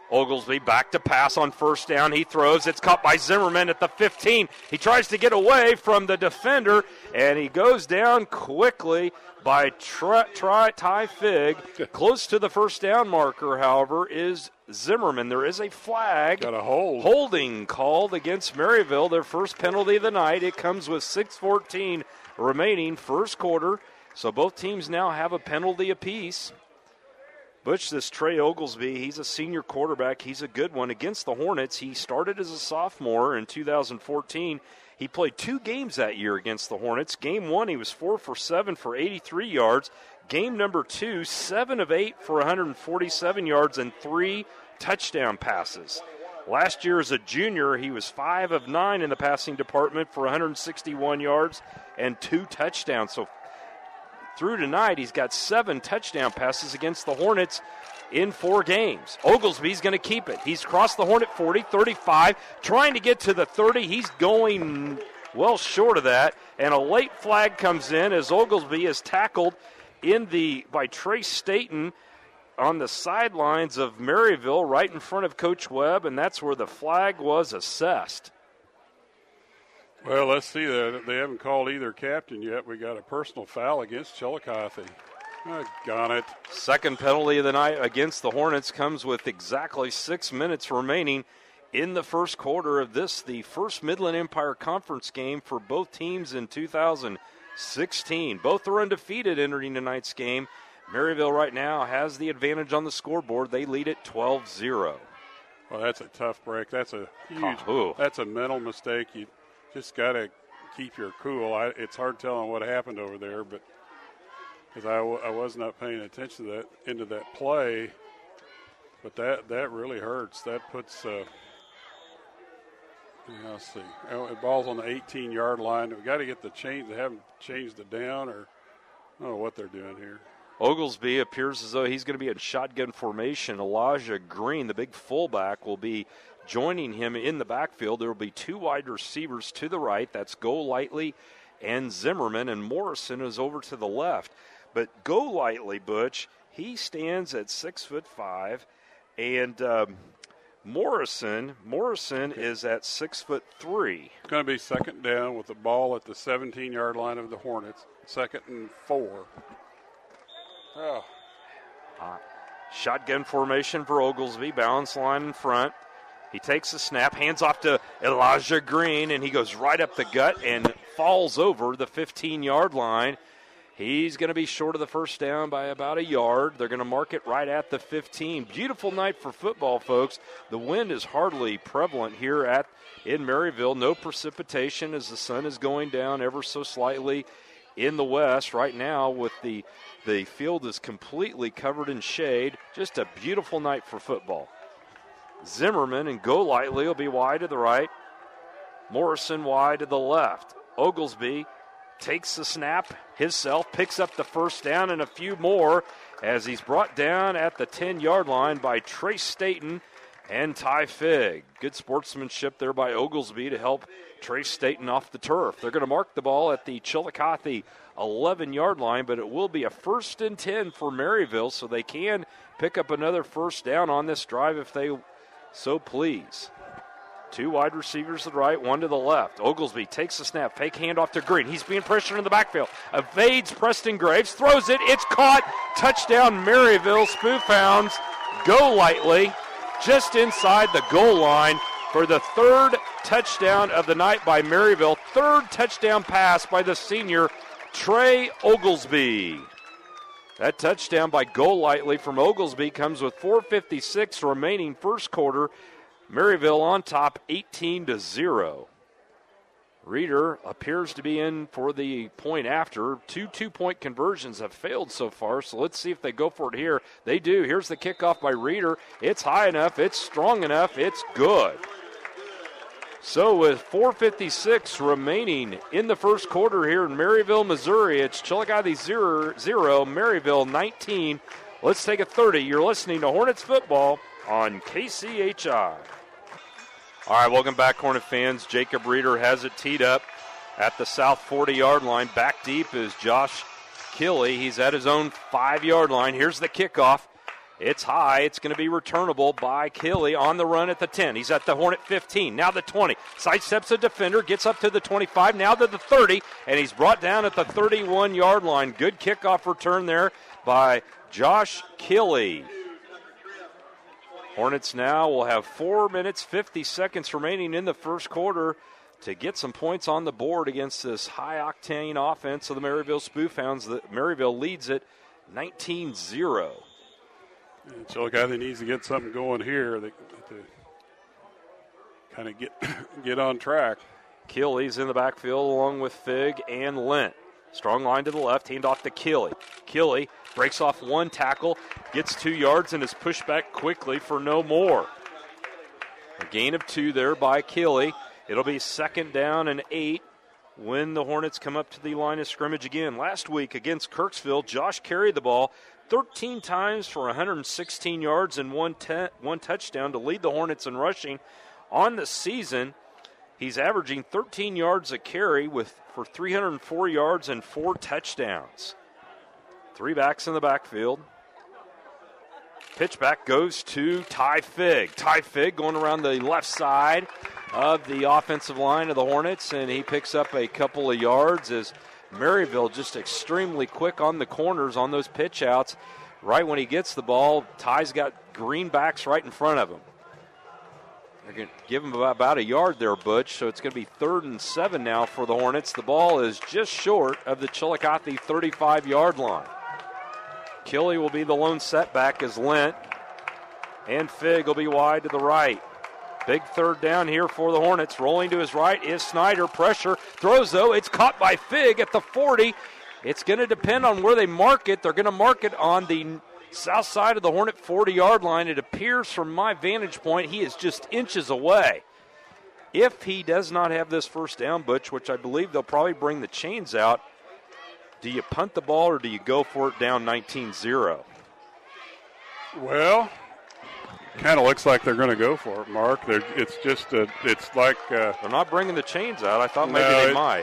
Oglesby back to pass on first down. He throws. It's caught by Zimmerman at the 15. He tries to get away from the defender, and he goes down quickly by Ty Fig. Close to the first down marker, however, is Zimmerman. There is a flag. Got a hold. Holding called against Maryville, their first penalty of the night. It comes with 6:14 remaining, first quarter. So both teams now have a penalty apiece. Butch, this Trey Oglesby, he's a senior quarterback. He's a good one. Against the Hornets, he started as a sophomore in 2014. He played 2 games that year against the Hornets. Game 1, he was 4 for 7 for 83 yards. Game number 2, 7 of 8 for 147 yards and 3 touchdown passes. Last year as a junior, he was 5 of 9 in the passing department for 161 yards and 2 touchdowns. So through tonight, he's got 7 touchdown passes against the Hornets in 4 games. Oglesby's going to keep it. He's crossed the Hornet 40, 35, trying to get to the 30. He's going well short of that, and a late flag comes in as Oglesby is tackled by Trey Staten on the sidelines of Maryville, right in front of Coach Webb, and that's where the flag was assessed. Well, let's see that. They haven't called either captain yet. We got a personal foul against Chillicothe. Got it. Second penalty of the night against the Hornets comes with exactly 6 minutes remaining in the first quarter of this, the first Midland Empire Conference game for both teams in 2016. Both are undefeated entering tonight's game. Maryville right now has the advantage on the scoreboard. They lead it 12-0. Well, that's a tough break. That's a huge, that's a mental mistake. You just got to keep your cool. It's hard telling what happened over there, but because I was not paying attention to that play, but that really hurts. That puts let's see. The ball's on the 18-yard line. We've got to get the change. They haven't changed it down, or I don't know what they're doing here. Oglesby appears as though he's going to be in shotgun formation. Elijah Green, the big fullback, will be joining him in the backfield. There will be 2 wide receivers to the right. That's Golightly and Zimmerman, and Morrison is over to the left. But Golightly, Butch, he stands at 6'5", and Morrison is at 6'3". It's going to be second down with the ball at the 17-yard line of the Hornets. 2nd and 4. Oh. Shotgun formation for Oglesby, balance line in front. He takes the snap, hands off to Elijah Green, and he goes right up the gut and falls over the 15-yard line. He's going to be short of the first down by about a yard. They're going to mark it right at the 15. Beautiful night for football, folks. The wind is hardly prevalent here in Maryville. No precipitation as the sun is going down ever so slightly in the west. Right now, with the field is completely covered in shade. Just a beautiful night for football. Zimmerman and Golightly will be wide to the right. Morrison wide to the left. Oglesby takes the snap himself, picks up the first down and a few more as he's brought down at the 10-yard line by Trace Staten and Ty Fig. Good sportsmanship there by Oglesby to help Trace Staten off the turf. They're going to mark the ball at the Chillicothe 11-yard line, but it will be a 1st and 10 for Maryville, so they can pick up another first down on this drive if they so please. 2 wide receivers to the right, 1 to the left. Oglesby takes the snap, fake handoff to Green. He's being pressured in the backfield. Evades Preston Graves, throws it. It's caught. Touchdown Maryville. Spoof Hounds Golightly just inside the goal line for the 3rd touchdown of the night by Maryville. 3rd touchdown pass by the senior Trey Oglesby. That touchdown by Golightly from Oglesby comes with 4:56 remaining first quarter. Maryville on top 18-0. Reeder appears to be in for the point after. 2 two-point conversions have failed so far, so let's see if they go for it here. They do. Here's the kickoff by Reeder. It's high enough. It's strong enough. It's good. So with 4:56 remaining in the first quarter here in Maryville, Missouri, it's Chillicothe 0, Maryville 19. Let's take a 30. You're listening to Hornets football on KCHI. All right, welcome back, Hornet fans. Jacob Reeder has it teed up at the south 40-yard line. Back deep is Josh Killey. He's at his own 5-yard line. Here's the kickoff. It's high. It's going to be returnable by Kelly on the run at the 10. He's at the Hornet 15, now the 20. Sidesteps a defender, gets up to the 25, now to the 30, and he's brought down at the 31-yard line. Good kickoff return there by Josh Kelly. Hornets now will have 4 minutes, 50 seconds remaining in the first quarter to get some points on the board against this high-octane offense of the Maryville Spoofhounds. Maryville leads it 19-0. Chillicothe needs to get something going here to kind of get on track. Kelly's in the backfield along with Fig and Lent. Strong line to the left, hand off to Kelly. Kelly breaks off one tackle, gets 2 yards, and is pushed back quickly for no more. A gain of 2 there by Kelly. It'll be 2nd down and 8 when the Hornets come up to the line of scrimmage again. Last week against Kirksville, Josh carried the ball 13 times for 116 yards and one touchdown to lead the Hornets in rushing. On the season, he's averaging 13 yards a carry for 304 yards and 4 touchdowns. 3 backs in the backfield. Pitch back goes to Ty Fig. Ty Fig going around the left side of the offensive line of the Hornets, and he picks up a couple of yards as Maryville just extremely quick on the corners on those pitch outs. Right when he gets the ball, Ty's got greenbacks right in front of him. They're going to give him about a yard there, Butch, so it's going to be 3rd and 7 now for the Hornets. The ball is just short of the Chillicothe 35-yard line. Kelly will be the lone setback as Lent, and Fig will be wide to the right. Big 3rd down here for the Hornets. Rolling to his right is Snyder. Pressure. Throws, though. It's caught by Fig at the 40. It's going to depend on where they mark it. They're going to mark it on the south side of the Hornet 40-yard line. It appears from my vantage point he is just inches away. If he does not have this first down, Butch, which I believe they'll probably bring the chains out, do you punt the ball or do you go for it down 19-0? Well, kind of looks like they're going to go for it, Mark. It's like they're not bringing the chains out. I thought maybe they might.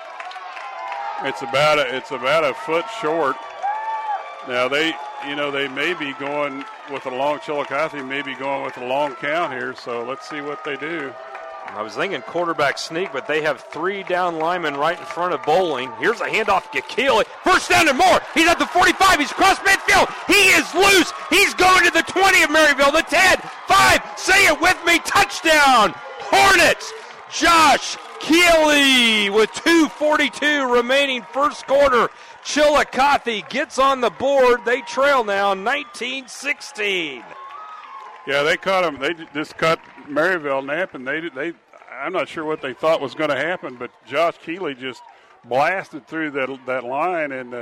It's about a foot short. Now they may be going with a long Chillicothe, may be going with a long count here. So let's see what they do. I was thinking quarterback sneak, but they have 3 down linemen right in front of Bowling. Here's a handoff to Kelly. First down and more. He's at the 45. He's across midfield. He is loose. He's going to the 20 of Maryville. The 10, 5. Say it with me. Touchdown. Hornets. Josh Kelly with 2:42 remaining first quarter. Chillicothe gets on the board. They trail now 19-16. Yeah, they caught him. They just caught Maryville napping. I'm not sure what they thought was going to happen, but Josh Kelly just blasted through that line and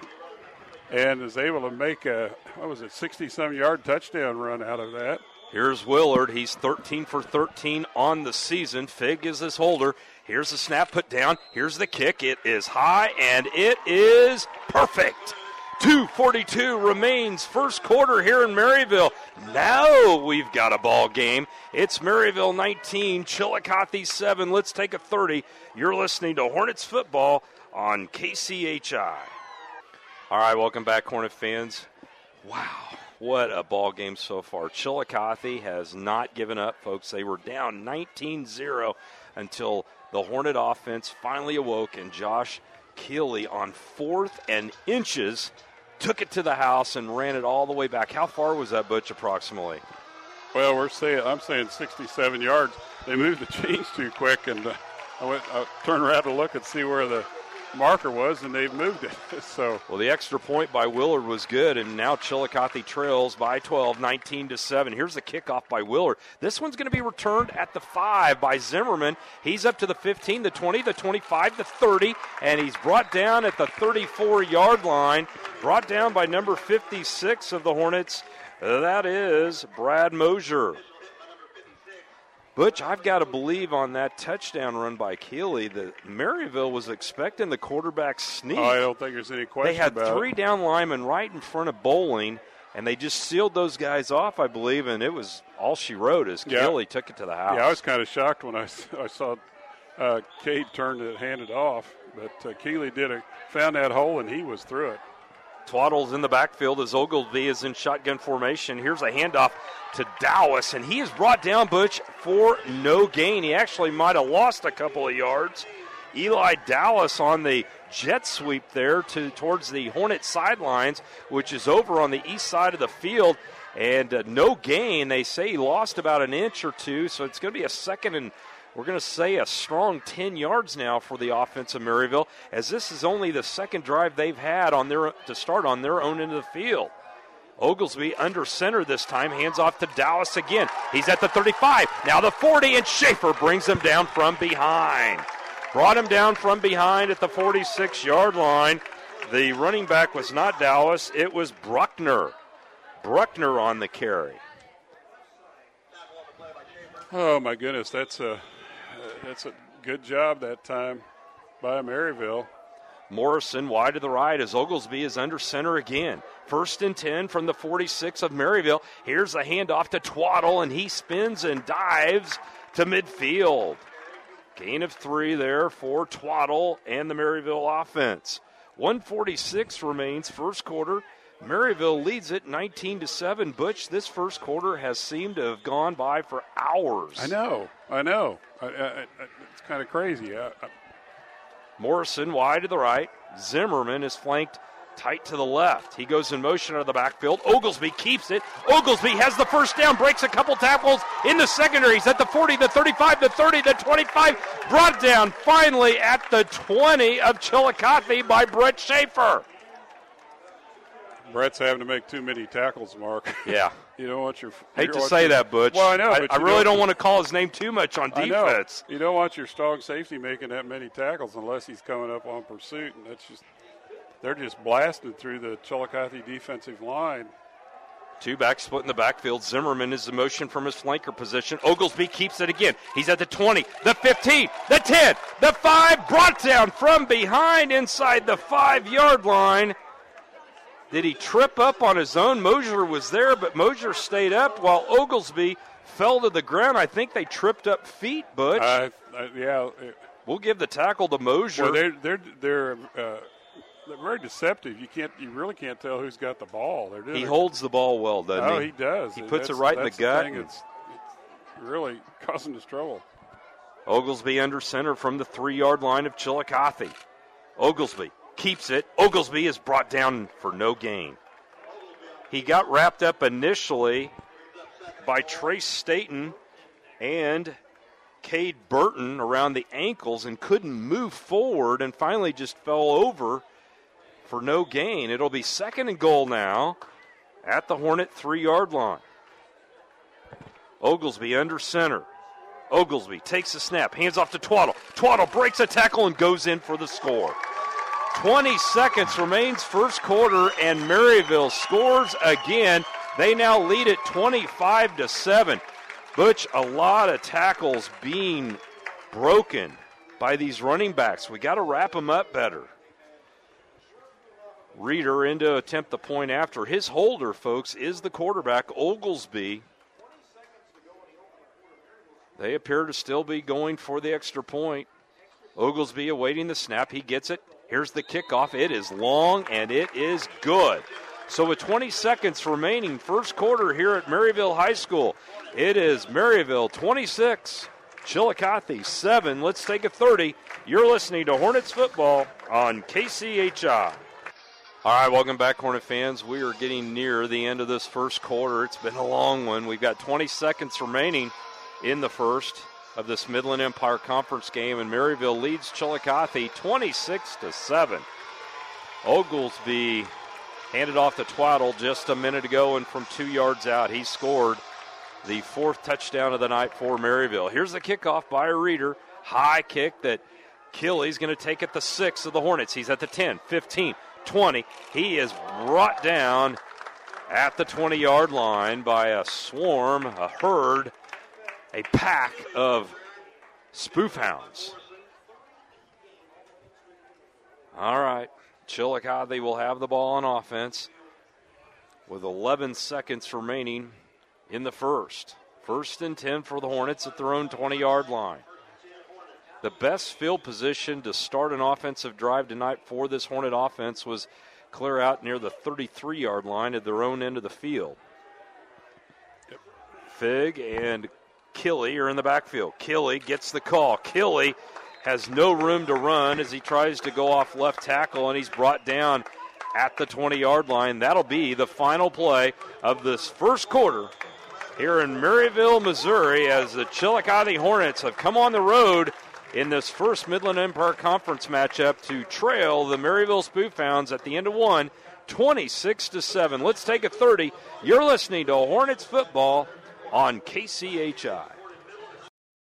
is able to make a 60-some yard touchdown run out of that. Here's Willard. He's 13 for 13 on the season. Fig is his holder. Here's the snap put down. Here's the kick. It is high, and it is perfect. 2:42 remains first quarter here in Maryville. Now we've got a ball game. It's Maryville 19, Chillicothe 7. Let's take a 30. You're listening to Hornets football on KCHI. All right, welcome back, Hornet fans. Wow, what a ball game so far. Chillicothe has not given up, folks. They were down 19-0 until the Hornet offense finally awoke, and Josh Kelly on 4th and inches took it to the house and ran it all the way back. How far was that, Butch, approximately? Well, I'm saying 67 yards. They moved the chains too quick, and I turned around to look and see where the marker was, and they've moved it. So, well, the extra point by Willard was good, and now Chillicothe trails by 12, 19-7. Here's the kickoff by Willard. This one's going to be returned at the 5 by Zimmerman. He's up to the 15, the 20, the 25, the 30, and he's brought down at the 34-yard line. Brought down by number 56 of the Hornets. That is Brad Mosier. Butch, I've got to believe on that touchdown run by Kelly that Maryville was expecting the quarterback sneak. Oh, I don't think there's any question about it. They had 3 down linemen right in front of Bowling, and they just sealed those guys off, I believe, and it was all she wrote as Kelly took it to the house. Yeah, I was kind of shocked when I saw Cade turn to hand it off, but Keeley found that hole, and he was through it. Twaddle's in the backfield as Oglesby is in shotgun formation. Here's a handoff to Dowis, and he is brought down, Butch, for no gain. He actually might have lost a couple of yards. Eli Dowis on the jet sweep there towards the Hornet sidelines, which is over on the east side of the field, and no gain. They say he lost about an inch or two, so it's going to be a second and we're going to say a strong 10 yards now for the offense of Maryville, as this is only the second drive they've had to start on their own end of the field. Oglesby under center this time, hands off to Dowis again. He's at the 35, now the 40, and Schaefer brings him down from behind. Brought him down from behind at the 46-yard line. The running back was not Dowis, it was Bruckner. Bruckner on the carry. Oh, my goodness, that's a good job that time by Maryville. Morrison wide to the right as Oglesby is under center again. 1st and 10 from the 46 of Maryville. Here's a handoff to Twaddle, and he spins and dives to midfield. Gain of 3 there for Twaddle and the Maryville offense. 1:46 remains first quarter. Maryville leads it 19-7. Butch, this first quarter has seemed to have gone by for hours. I know. It's kind of crazy. Morrison wide to the right. Zimmerman is flanked tight to the left. He goes in motion out of the backfield. Oglesby keeps it. Oglesby has the first down, breaks a couple tackles in the secondary. He's at the 40, the 35, the 30, the 25. Brought down finally at the 20 of Chillicothe by Brett Schaefer. Brett's having to make too many tackles, Mark. Yeah. You don't want your... Hate to say that, Butch. Well, I know. I really don't want to call his name too much on defense. You don't want your strong safety making that many tackles unless he's coming up on pursuit, and they're just blasted through the Chillicothe defensive line. Two backs split in the backfield. Zimmerman is in motion from his flanker position. Oglesby keeps it again. He's at the 20, the 15, the 10, the 5. Brought down from behind inside the 5-yard line. Did he trip up on his own? Mosier was there, but Mosier stayed up while Oglesby fell to the ground. I think they tripped up feet, Butch. Yeah. We'll give the tackle to Mosier. Well, they're very deceptive. You really can't tell who's got the ball. He holds the ball well, doesn't he? Oh, he does. He puts it right in the gut. It's really causing us trouble. Oglesby under center from the 3-yard line of Chillicothe. Oglesby keeps it. Oglesby is brought down for no gain. He got wrapped up initially by Trace Staten and Cade Burton around the ankles and couldn't move forward and finally just fell over for no gain. It'll be 2nd and goal now at the Hornet 3-yard line. Oglesby under center. Oglesby takes a snap, hands off to Twaddle. Twaddle breaks a tackle and goes in for the score. 20 seconds remains first quarter, and Maryville scores again. They now lead it 25-7. Butch, a lot of tackles being broken by these running backs. We got to wrap them up better. Reeder in to attempt the point after. His holder, folks, is the quarterback, Oglesby. They appear to still be going for the extra point. Oglesby awaiting the snap. He gets it. Here's the kickoff. It is long, and it is good. So with 20 seconds remaining, first quarter here at Maryville High School, it is Maryville 26, Chillicothe 7. Let's take a 30. You're listening to Hornets football on KCHI. All right, welcome back, Hornet fans. We are getting near the end of this first quarter. It's been a long one. We've got 20 seconds remaining in the first of this Midland Empire Conference game, and Maryville leads Chillicothe 26-7. Oglesby handed off to Twaddle just a minute ago, and from 2 yards out, he scored the 4th touchdown of the night for Maryville. Here's the kickoff by a Reeder. High kick that Kelly's going to take at the 6 of the Hornets. He's at the 10, 15, 20. He is brought down at the 20-yard line by a swarm, a herd, a pack of spoof hounds. All right, Chillicothe will have the ball on offense with 11 seconds remaining in the first. 1st and 10 for the Hornets at their own 20-yard line. The best field position to start an offensive drive tonight for this Hornet offense was clear out near the 33-yard line at their own end of the field. Yep. Fig and Killy are in the backfield. Killy gets the call. Killy has no room to run as he tries to go off left tackle, and he's brought down at the 20-yard line. That'll be the final play of this first quarter here in Maryville, Missouri, as the Chillicothe Hornets have come on the road in this first Midland Empire Conference matchup to trail the Maryville Spoofhounds at the end of one, 26-7. Let's take a 30. You're listening to Hornets football on KCHI.